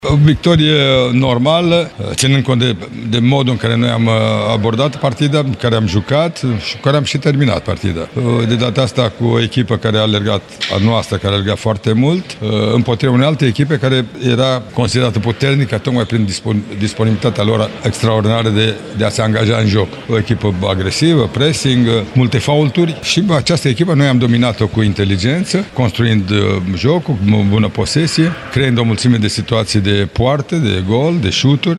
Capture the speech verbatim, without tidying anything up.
O victorie normală, ținând cont de, de modul în care noi am abordat partida, care am jucat și care am și terminat partida. De data asta cu o echipă care a alergat, a noastră, care a alergat foarte mult, împotriva unei alte echipe care era considerată puternică, tocmai prin dispon, disponibilitatea lor extraordinară de, de a se angaja în joc. O echipă agresivă, pressing, multe faulturi și această echipă noi am dominat-o cu inteligență, construind jocul, cu bună posesie, creând o mulțime de situații de de poarte, de gol, de șuturi.